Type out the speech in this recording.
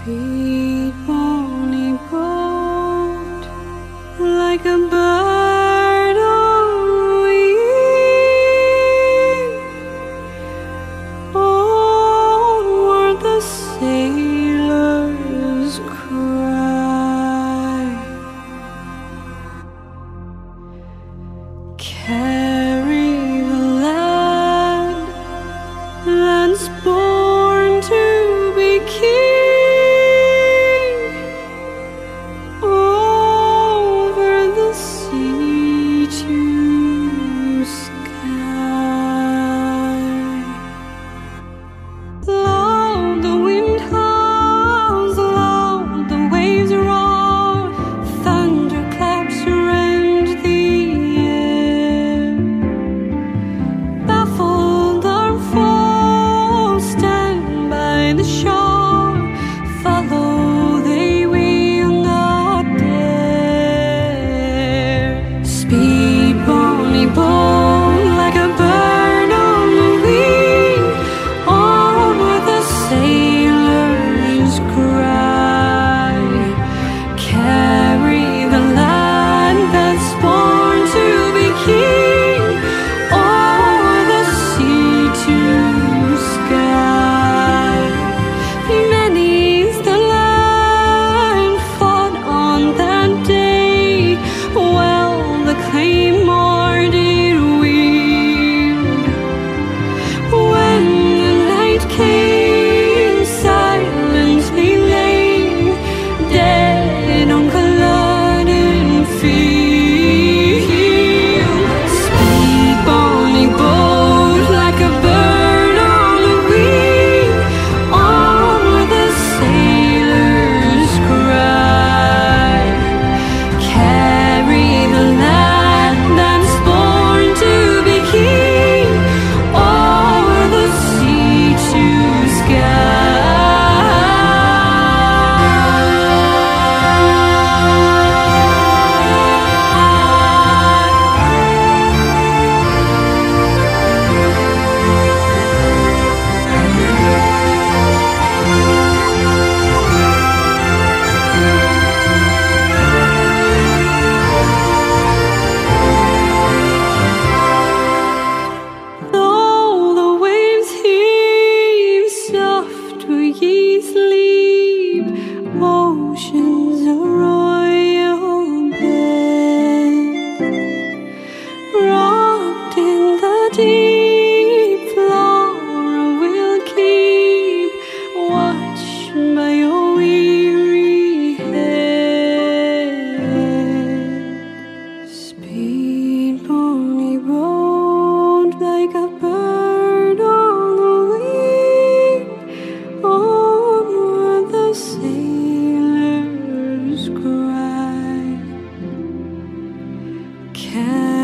Speed pony boat like a bird on wing, onward the sailors cry. Carry the land's born to be king. Ocean's a royal bed, rocked in the deep. Flora will keep watch by your weary head. Speed pony boat like a bird on the wing, onward the sailors cry.